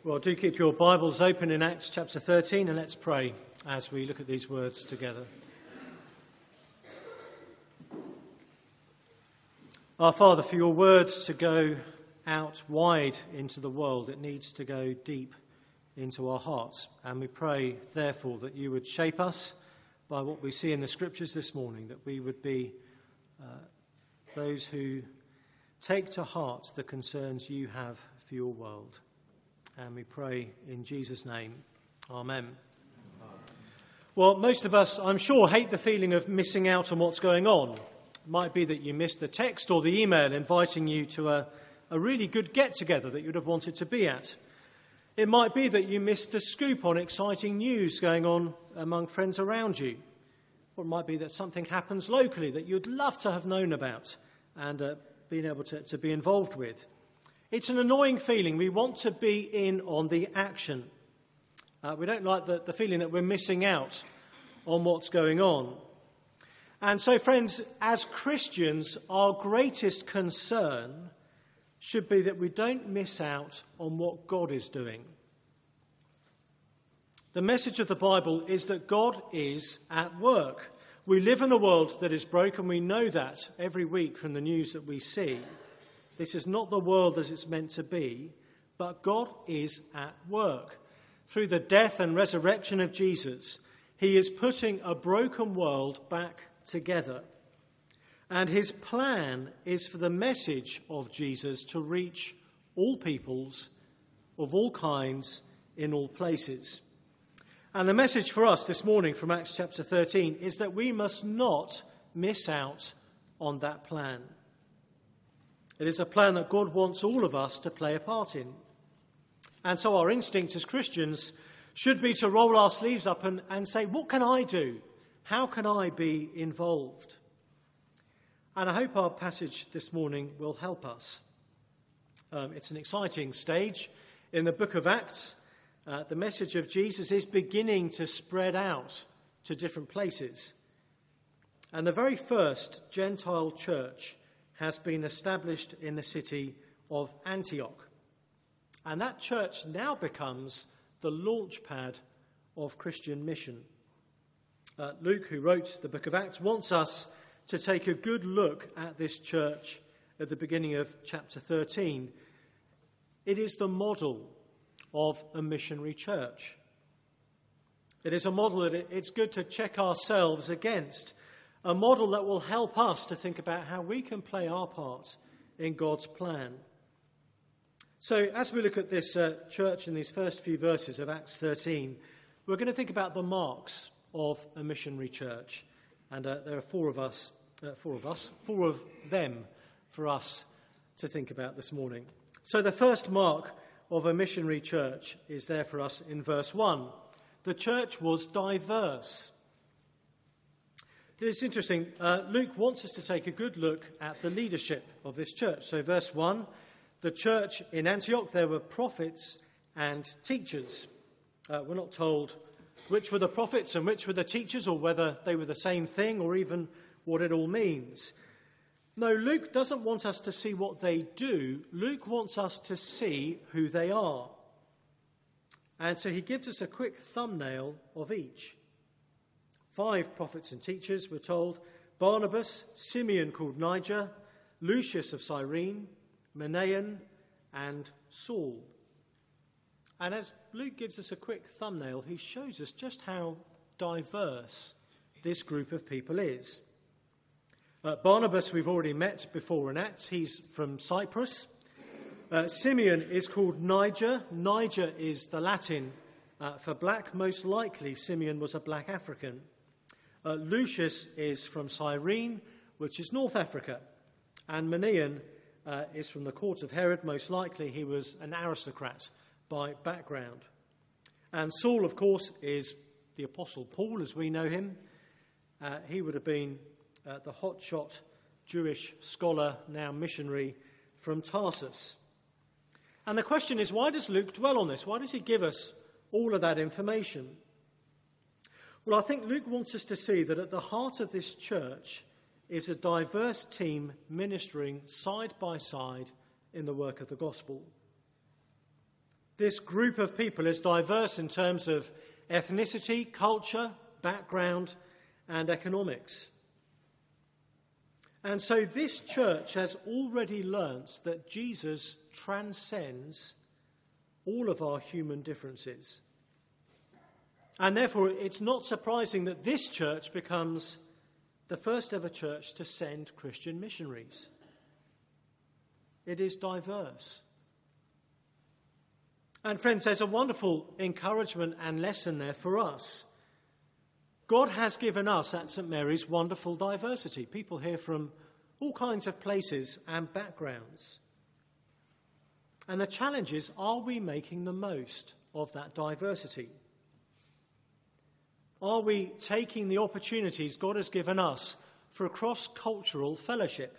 Well, do keep your Bibles open in Acts chapter 13 and let's pray as we look at these words together. Our Father, for your words to go out wide into the world, it needs to go deep into our hearts. And we pray, therefore, that you would shape us by what we see in the Scriptures this morning, that we would be those who take to heart the concerns you have for your world. And we pray in Jesus' name. Amen. Well, most of us, I'm sure, hate the feeling of missing out on what's going on. It might be that you missed the text or the email inviting you to a really good get-together that you'd have wanted to be at. It might be that you missed the scoop on exciting news going on among friends around you. Or it might be that something happens locally that you'd love to have known about and been able to be involved with. It's an annoying feeling. We want to be in on the action. We don't like the feeling that we're missing out on what's going on. And so, friends, as Christians, our greatest concern should be that we don't miss out on what God is doing. The message of the Bible is that God is at work. We live in a world that is broken. We know that every week from the news that we see. This is not the world as it's meant to be, but God is at work. Through the death and resurrection of Jesus, he is putting a broken world back together. And his plan is for the message of Jesus to reach all peoples of all kinds in all places. And the message for us this morning from Acts chapter 13 is that we must not miss out on that plan. It is a plan that God wants all of us to play a part in. And so our instinct as Christians should be to roll our sleeves up and say, what can I do? How can I be involved? And I hope our passage this morning will help us. It's an exciting stage in the book of Acts. The message of Jesus is beginning to spread out to different places. And the very first Gentile church has been established in the city of Antioch. And that church now becomes the launch pad of Christian mission. Luke, who wrote the book of Acts, wants us to take a good look at this church at the beginning of chapter 13. It is the model of a missionary church. It is a model that it's good to check ourselves against. A model that will help us to think about how we can play our part in God's plan. So as we look at this church in these first few verses of Acts 13, we're going to think about the marks of a missionary church. And there are four of them for us to think about this morning. So the first mark of a missionary church is there for us in verse 1. The church was diverse. It's interesting. Luke wants us to take a good look at the leadership of this church. So verse 1, the church in Antioch, there were prophets and teachers. We're not told which were the prophets and which were the teachers, or whether they were the same thing, or even what it all means. No, Luke doesn't want us to see what they do. Luke wants us to see who they are. And so he gives us a quick thumbnail of each. 5 prophets and teachers, we're told: Barnabas, Simeon called Niger, Lucius of Cyrene, Manaen, and Saul. And as Luke gives us a quick thumbnail, he shows us just how diverse this group of people is. Barnabas we've already met before in Acts. He's from Cyprus. Simeon is called Niger. Niger is the Latin for black. Most likely Simeon was a black African. Lucius is from Cyrene, which is North Africa. And Manaen is from the court of Herod. Most likely he was an aristocrat by background. And Saul, of course, is the Apostle Paul, as we know him. He would have been the hotshot Jewish scholar, now missionary, from Tarsus. And the question is, why does Luke dwell on this? Why does he give us all of that information? Well, I think Luke wants us to see that at the heart of this church is a diverse team ministering side by side in the work of the gospel. This group of people is diverse in terms of ethnicity, culture, background, and economics. And so this church has already learnt that Jesus transcends all of our human differences. And therefore, it's not surprising that this church becomes the first ever church to send Christian missionaries. It is diverse. And friends, there's a wonderful encouragement and lesson there for us. God has given us at St. Mary's wonderful diversity. People here from all kinds of places and backgrounds. And the challenge is, are we making the most of that diversity? Are we taking the opportunities God has given us for a cross-cultural fellowship?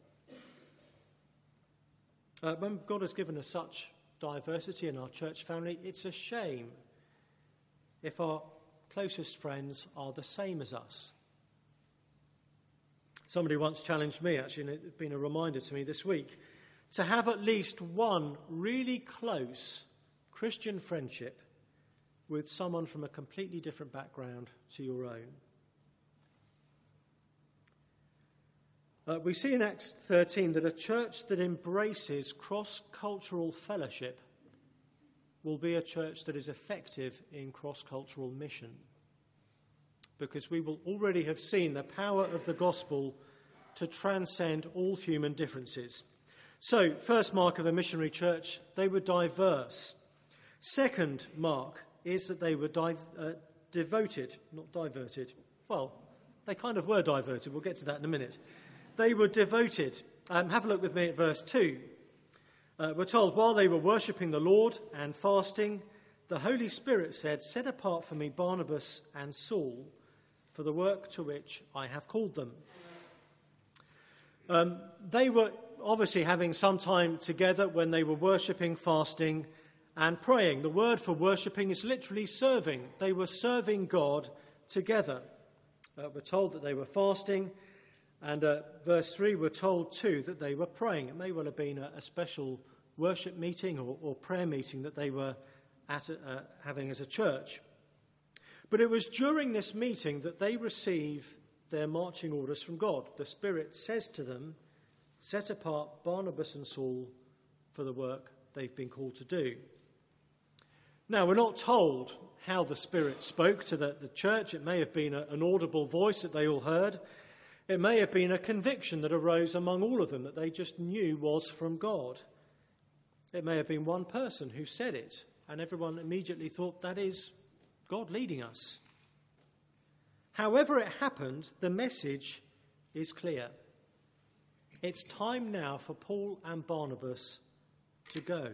When God has given us such diversity in our church family, it's a shame if our closest friends are the same as us. Somebody once challenged me, actually, and it's been a reminder to me this week, to have at least one really close Christian friendship with someone from a completely different background to your own. We see in Acts 13 that a church that embraces cross-cultural fellowship will be a church that is effective in cross-cultural mission, because we will already have seen the power of the gospel to transcend all human differences. So, first mark of a missionary church, they were diverse. Second mark is that they were devoted, not diverted. Well, they kind of were diverted. We'll get to that in a minute. They were devoted. Have a look with me at verse 2. We're told, while they were worshipping the Lord and fasting, the Holy Spirit said, "Set apart for me Barnabas and Saul for the work to which I have called them." They were obviously having some time together when they were worshipping, fasting, and praying. The word for worshipping is literally serving. They were serving God together. We're told that they were fasting, and verse 3, we're told too that they were praying. It may well have been a special worship meeting or prayer meeting that they were having as a church. But it was during this meeting that they receive their marching orders from God. The Spirit says to them, "Set apart Barnabas and Saul for the work they've been called to do." Now, we're not told how the Spirit spoke to the church. It may have been an audible voice that they all heard. It may have been a conviction that arose among all of them that they just knew was from God. It may have been one person who said it, and everyone immediately thought, that is God leading us. However it happened, the message is clear. It's time now for Paul and Barnabas to go.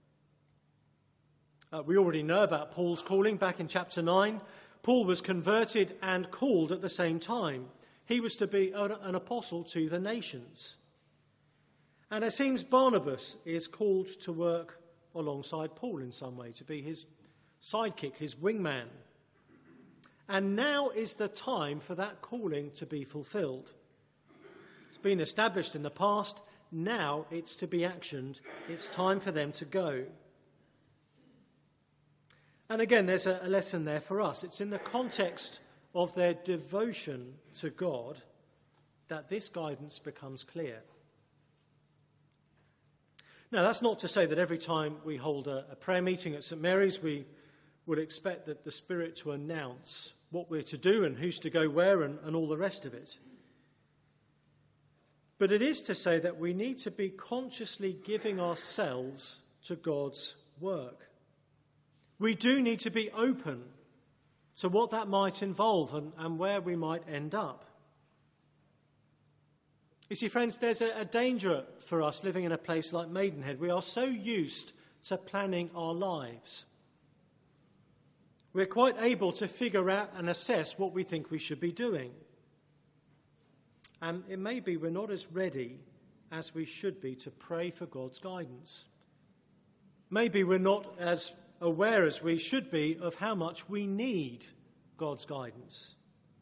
We already know about Paul's calling back in chapter 9. Paul was converted and called at the same time. He was to be an apostle to the nations. And it seems Barnabas is called to work alongside Paul in some way, to be his sidekick, his wingman. And now is the time for that calling to be fulfilled. It's been established in the past. Now it's to be actioned. It's time for them to go. And again, there's a lesson there for us. It's in the context of their devotion to God that this guidance becomes clear. Now, that's not to say that every time we hold a prayer meeting at St. Mary's, we would expect that the Spirit to announce what we're to do and who's to go where and all the rest of it. But it is to say that we need to be consciously giving ourselves to God's work. We do need to be open to what that might involve and where we might end up. You see, friends, there's a danger for us living in a place like Maidenhead. We are so used to planning our lives. We're quite able to figure out and assess what we think we should be doing. And it may be we're not as ready as we should be to pray for God's guidance. Maybe we're not as aware as we should be of how much we need God's guidance.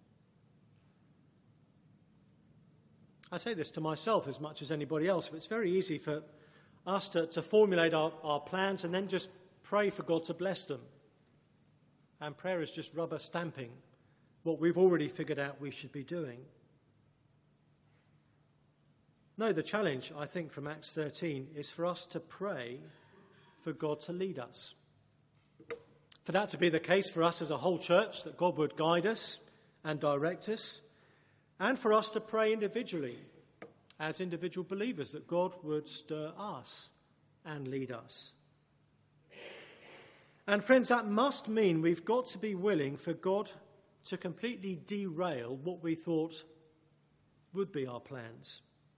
I say this to myself as much as anybody else, but it's very easy for us to formulate our plans and then just pray for God to bless them. And prayer is just rubber stamping what we've already figured out we should be doing. No, the challenge, I think, from Acts 13 is for us to pray for God to lead us. For that to be the case for us as a whole church, that God would guide us and direct us, and for us to pray individually as individual believers that God would stir us and lead us. And friends, that must mean we've got to be willing for God to completely derail what we thought would be our plans.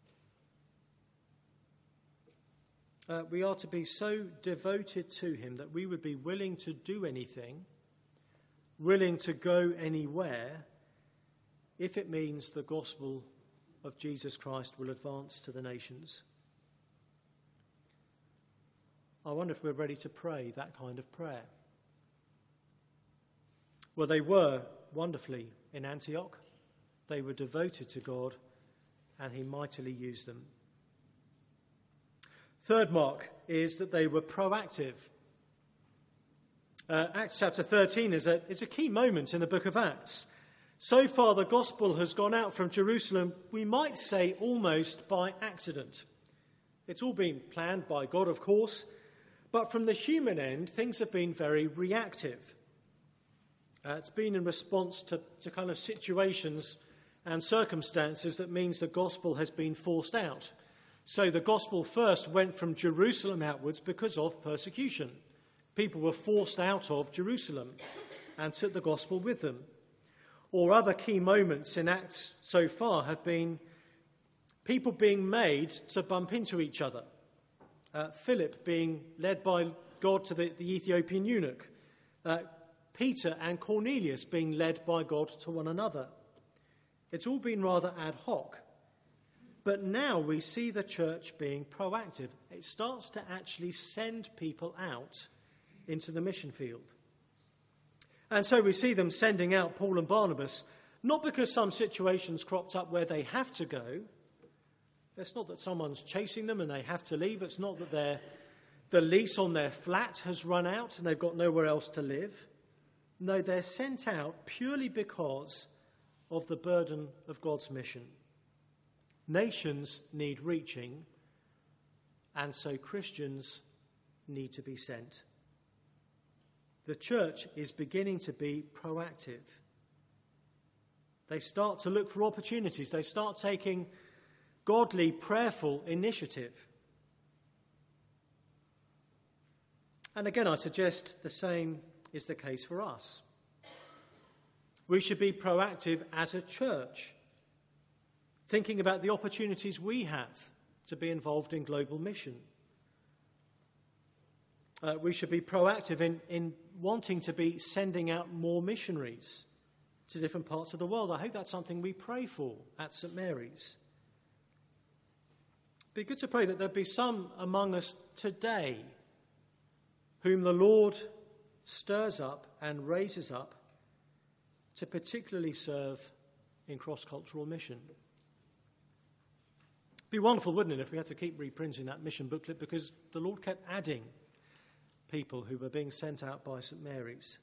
We are to be so devoted to him that we would be willing to do anything, willing to go anywhere, if it means the gospel of Jesus Christ will advance to the nations. I wonder if we're ready to pray that kind of prayer. Well, they were wonderfully in Antioch. They were devoted to God, and he mightily used them. Third mark is that they were proactive. Acts chapter 13 is a key moment in the book of Acts. So far, the gospel has gone out from Jerusalem, we might say almost by accident. It's all been planned by God, of course, but from the human end, things have been very reactive. It's been in response to kind of situations and circumstances that means the gospel has been forced out. So the gospel first went from Jerusalem outwards because of persecution. People were forced out of Jerusalem and took the gospel with them. Or other key moments in Acts so far have been people being made to bump into each other. Philip being led by God to the Ethiopian eunuch. Peter and Cornelius being led by God to one another. It's all been rather ad hoc. But now we see the church being proactive. It starts to actually send people out into the mission field. And so we see them sending out Paul and Barnabas, not because some situations cropped up where they have to go. It's not that someone's chasing them and they have to leave. It's not that the lease on their flat has run out and they've got nowhere else to live. No, they're sent out purely because of the burden of God's mission. Nations need reaching, and so Christians need to be sent. The church is beginning to be proactive. They start to look for opportunities. They start taking godly, prayerful initiative. And again, I suggest the same is the case for us. We should be proactive as a church, thinking about the opportunities we have to be involved in global mission. We should be proactive in wanting to be sending out more missionaries to different parts of the world. I hope that's something we pray for at St. Mary's. It'd be good to pray that there'd be some among us today whom the Lord stirs up and raises up to particularly serve in cross-cultural mission. It'd be wonderful, wouldn't it, if we had to keep reprinting that mission booklet, because the Lord kept adding people who were being sent out by St. Mary's.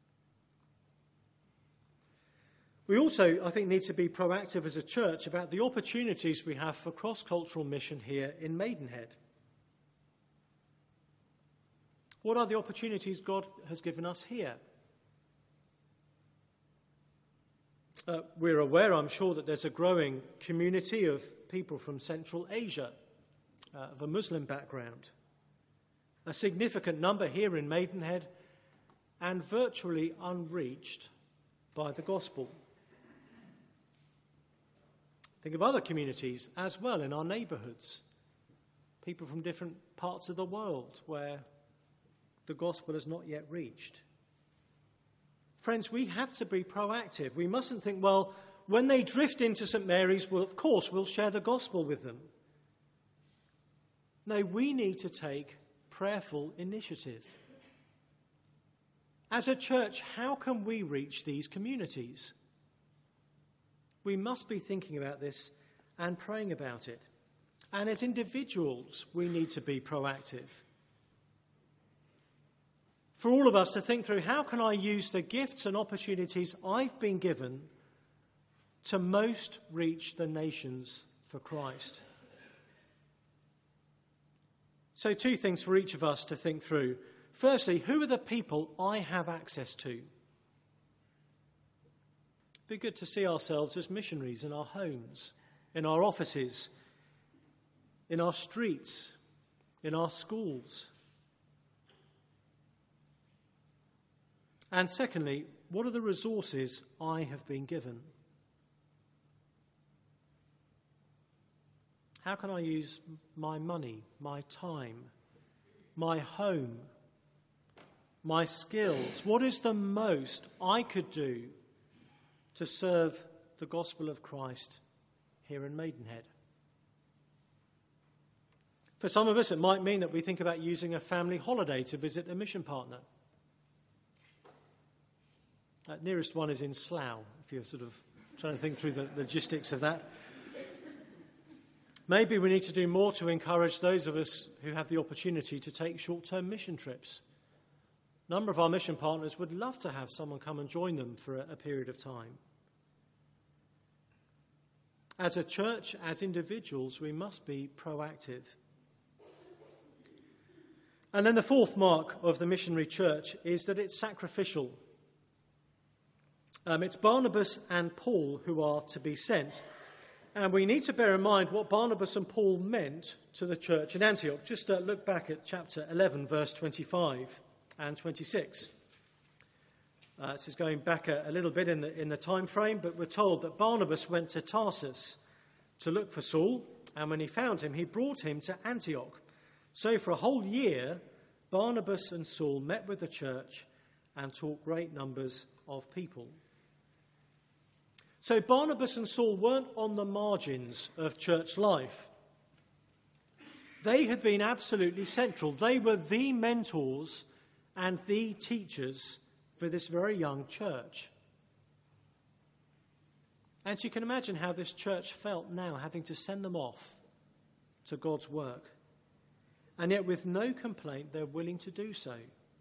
We also, I think, need to be proactive as a church about the opportunities we have for cross-cultural mission here in Maidenhead. What are the opportunities God has given us here? We're aware, I'm sure, that there's a growing community of people from Central Asia, of a Muslim background. A significant number here in Maidenhead, and virtually unreached by the gospel. Think of other communities as well in our neighbourhoods. People from different parts of the world where the gospel has not yet reached. Friends, we have to be proactive. We mustn't think, well, when they drift into St. Mary's, well, of course, we'll share the gospel with them. No, we need to take prayerful initiative. As a church, how can we reach these communities? We must be thinking about this and praying about it. And as individuals, we need to be proactive. for all of us to think through, how can I use the gifts and opportunities I've been given to most reach the nations for Christ? So 2 things for each of us to think through. Firstly, who are the people I have access to? It'd be good to see ourselves as missionaries in our homes, in our offices, in our streets, in our schools. And secondly, what are the resources I have been given? How can I use my money, my time, my home, my skills? What is the most I could do to serve the gospel of Christ here in Maidenhead? For some of us, it might mean that we think about using a family holiday to visit a mission partner. That nearest one is in Slough, if you're sort of trying to think through the logistics of that. Maybe we need to do more to encourage those of us who have the opportunity to take short-term mission trips. A number of our mission partners would love to have someone come and join them for a period of time. As a church, as individuals, we must be proactive. And then the 4th mark of the missionary church is that it's sacrificial. It's Barnabas and Paul who are to be sent. And we need to bear in mind what Barnabas and Paul meant to the church in Antioch. Just look back at chapter 11, verse 25 and 26. This is going back a little bit in the time frame, but we're told that Barnabas went to Tarsus to look for Saul, and when he found him, he brought him to Antioch. So for a whole year, Barnabas and Saul met with the church and taught great numbers of people. So Barnabas and Saul weren't on the margins of church life. They had been absolutely central. They were the mentors and the teachers for this very young church. And you can imagine how this church felt now, having to send them off to God's work. And yet with no complaint, they're willing to do so.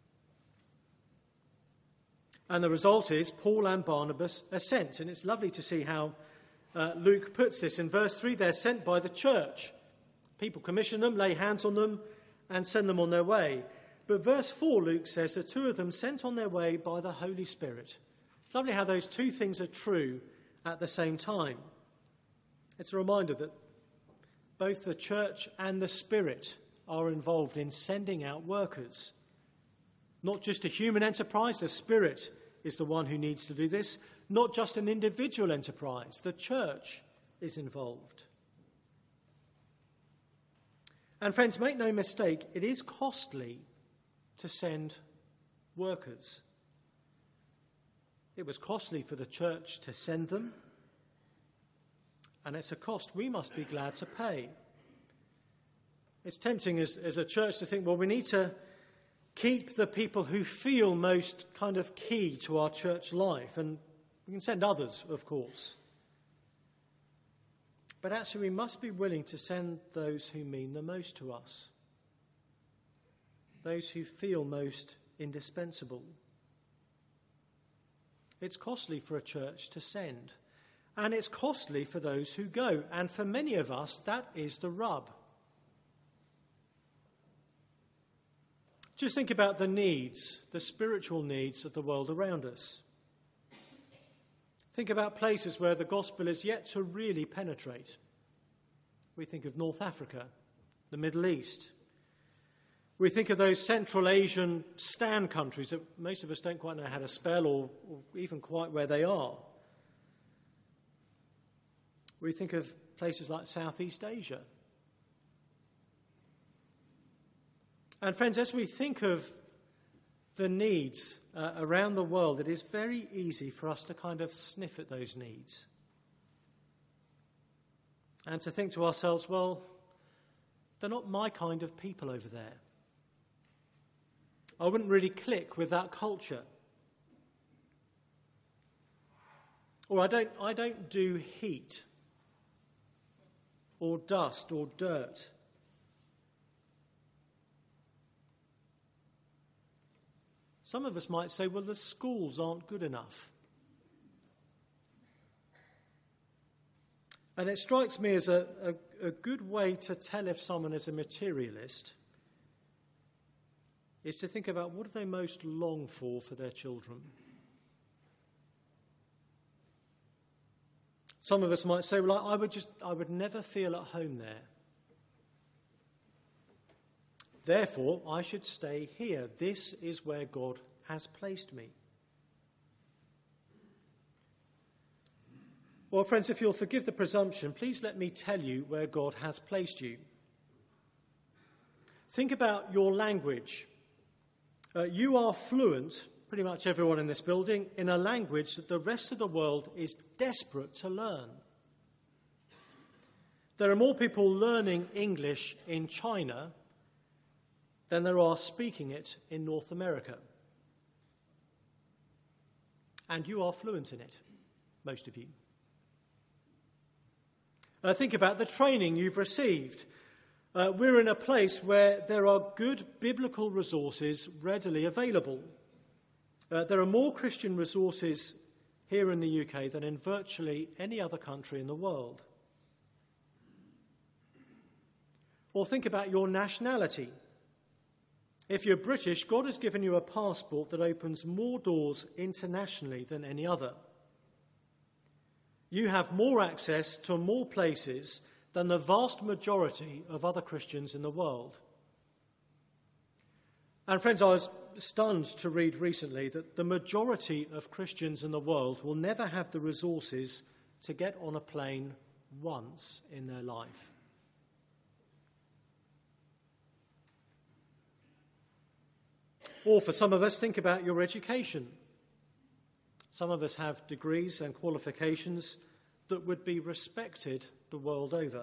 And the result is Paul and Barnabas are sent. And it's lovely to see how Luke puts this. In verse 3, they're sent by the church. People commission them, lay hands on them, and send them on their way. But verse 4, Luke says, the 2 of them sent on their way by the Holy Spirit. It's lovely how those 2 things are true at the same time. It's a reminder that both the church and the Spirit are involved in sending out workers. Not just a human enterprise, the Spirit is the one who needs to do this. Not just an individual enterprise, the church is involved. And friends, make no mistake, it is costly to send workers. It was costly for the church to send them, and it's a cost we must be glad to pay. It's tempting as a church to think, well, we need to keep the people who feel most kind of key to our church life, and we can send others, of course. But actually, we must be willing to send those who mean the most to us, those who feel most indispensable. It's costly for a church to send, and it's costly for those who go, and for many of us, that is the rub. Just think about the needs, the spiritual needs of the world around us. Think about places where the gospel is yet to really penetrate. We think of North Africa, the Middle East. We think of those Central Asian stand countries that most of us don't quite know how to spell or even quite where they are. We think of places like Southeast Asia. And friends, as we think of the needs around the world, it is very easy for us to kind of sniff at those needs. And to think to ourselves, well, they're not my kind of people over there. I wouldn't really click with that culture. Or I don't do heat or dust or dirt. Some of us might say, well, the schools aren't good enough. And it strikes me as a good way to tell if someone is a materialist is to think about what do they most long for their children. Some of us might say, well, I would never feel at home there. Therefore, I should stay here. This is where God has placed me. Well, friends, if you'll forgive the presumption, please let me tell you where God has placed you. Think about your language. You are fluent, pretty much everyone in this building, in a language that the rest of the world is desperate to learn. There are more people learning English in China than there are speaking it in North America. And you are fluent in it, most of you. Think about the training you've received. We're in a place where there are good biblical resources readily available. There are more Christian resources here in the UK than in virtually any other country in the world. Or think about your nationality. If you're British, God has given you a passport that opens more doors internationally than any other. You have more access to more places than the vast majority of other Christians in the world. And friends, I was stunned to read recently that the majority of Christians in the world will never have the resources to get on a plane once in their life. Or for some of us, think about your education. Some of us have degrees and qualifications that would be respected the world over.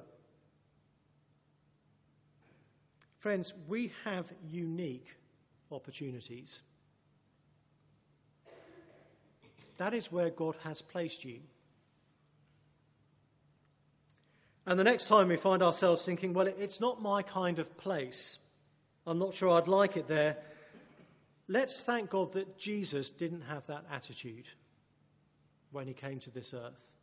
Friends, we have unique opportunities. That is where God has placed you. And the next time we find ourselves thinking, well, it's not my kind of place, I'm not sure I'd like it there, let's thank God that Jesus didn't have that attitude when he came to this earth.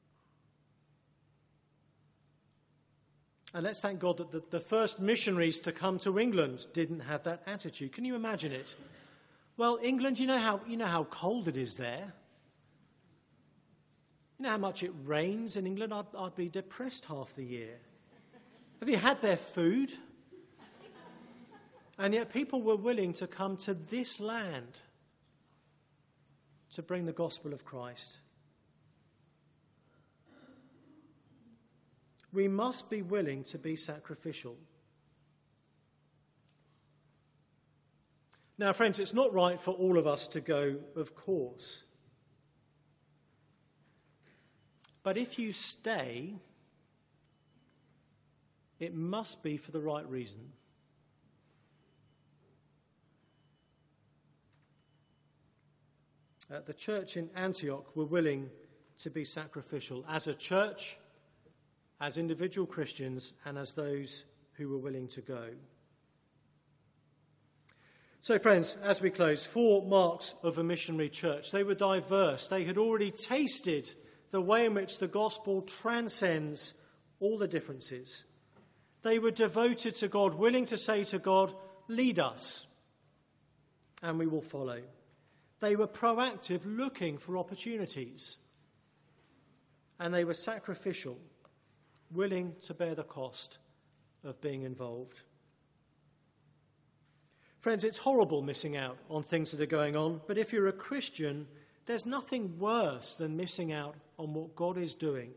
And let's thank God that the first missionaries to come to England didn't have that attitude. Can you imagine it? Well, England, you know how cold it is there. You know how much it rains in England? I'd be depressed half the year. Have you had their food? And yet people were willing to come to this land to bring the gospel of Christ. We must be willing to be sacrificial. Now, friends, it's not right for all of us to go, of course. But if you stay, it must be for the right reason. The church in Antioch were willing to be sacrificial as a church, as individual Christians, and as those who were willing to go. So, friends, as we close, 4 marks of a missionary church. They were diverse. They had already tasted the way in which the gospel transcends all the differences. They were devoted to God, willing to say to God, lead us, and we will follow. They were proactive, looking for opportunities. And they were sacrificial, willing to bear the cost of being involved. Friends, it's horrible missing out on things that are going on, but if you're a Christian, there's nothing worse than missing out on what God is doing,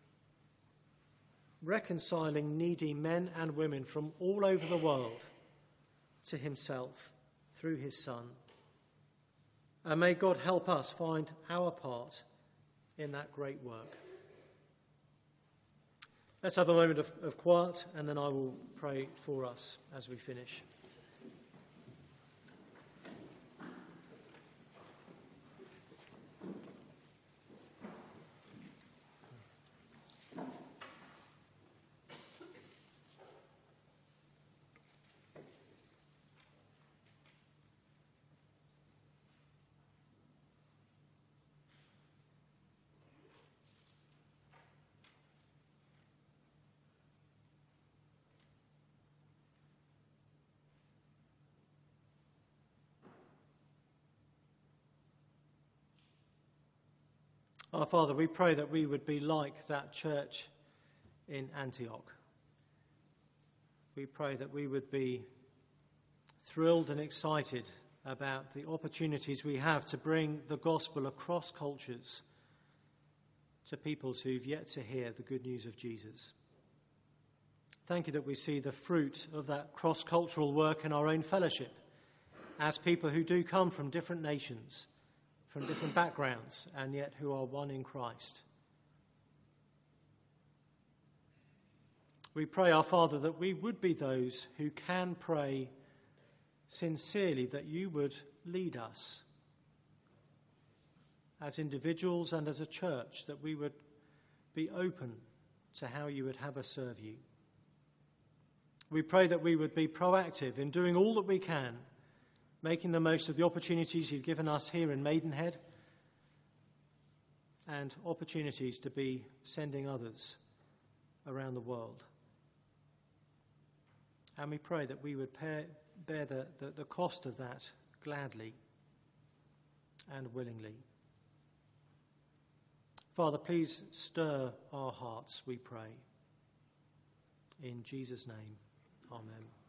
reconciling needy men and women from all over the world to himself through his Son. And may God help us find our part in that great work. Let's have a moment of quiet, and then I will pray for us as we finish. Our Father, we pray that we would be like that church in Antioch. We pray that we would be thrilled and excited about the opportunities we have to bring the gospel across cultures to peoples who've yet to hear the good news of Jesus. Thank you that we see the fruit of that cross-cultural work in our own fellowship as people who do come from different nations, from different backgrounds, and yet who are one in Christ. We pray, our Father, that we would be those who can pray sincerely that you would lead us as individuals and as a church, that we would be open to how you would have us serve you. We pray that we would be proactive in doing all that we can, making the most of the opportunities you've given us here in Maidenhead and opportunities to be sending others around the world. And we pray that we would bear the cost of that gladly and willingly. Father, please stir our hearts, we pray. In Jesus' name, amen.